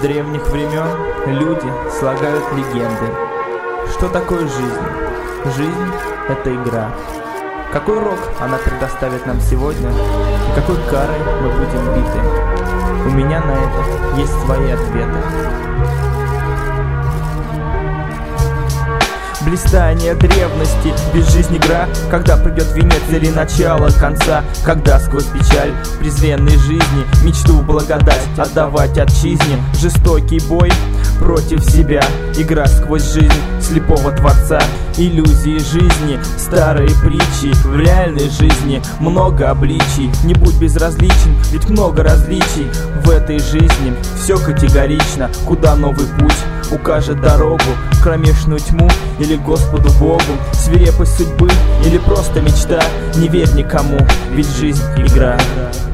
древних времен люди слагают легенды. Что такое жизнь? Жизнь — это игра. Какой урок она предоставит нам сегодня, и какой карой мы будем биты? У меня на это есть свои ответы. Блистание древности, без жизни игра. Когда придет венец или начало конца, когда сквозь печаль презренной жизни мечту благодать отдавать отчизне. Жестокий бой против себя, игра сквозь жизнь слепого творца. Иллюзии жизни, старые притчи. В реальной жизни много обличий. Не будь безразличен, ведь много различий. В этой жизни все категорично. Куда новый путь укажет дорогу? Кромешную тьму или Господу Богу? Свирепость судьбы или просто мечта? Не верь никому, ведь жизнь — игра.